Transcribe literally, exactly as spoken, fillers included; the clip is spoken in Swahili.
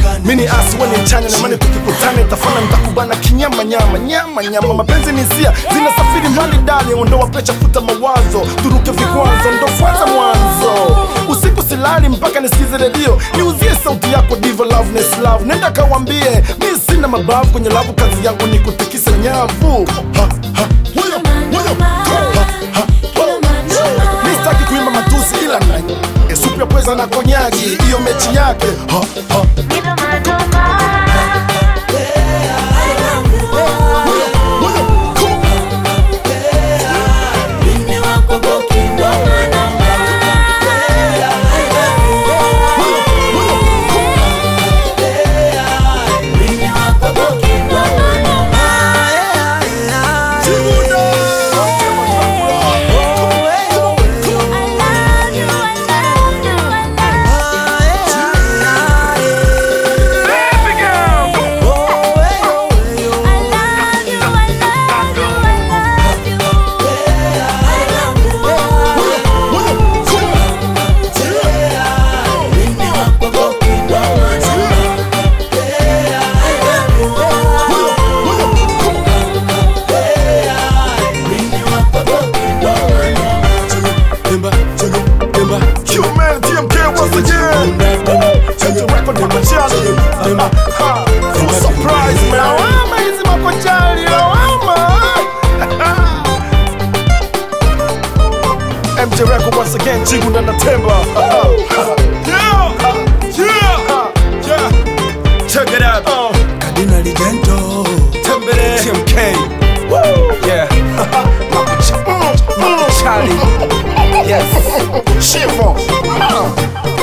Mini asi wani mchanya na mani tukikutana itafana nitakubana kinyama nyama nyama nyama. Mapenzi ni hisia zinasafiri mbali ndani, ondoa pecha futa mawazo, turuke vikwazo ndo fuata mwanzo. Usiku silali mpaka nisikize redio, niuzie sauti yako diva loveness love. Nenda kawambie mi sina mabavu kwenye lavu, kazi yangu ni kutikisa nyavu. Ha ha huyo huyo ha ha mi sitaki kuimba matusi ila na supu ya pweza na konyagi, iyo mechi yake ha ha. M J Record once again, Chigu na Natemba. Yeah, yeah, yeah. Check it out. Uh. Kadina Ligento, Tembele, T M K. Woo. Yeah. Charlie. Yes. Chiffon.